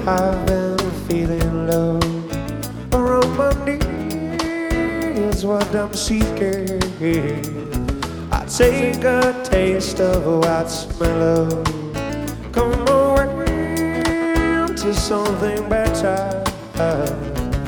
I've been feeling low. Around my knees, what I'm seeking. I take a taste of what's mellow. Come away to something better.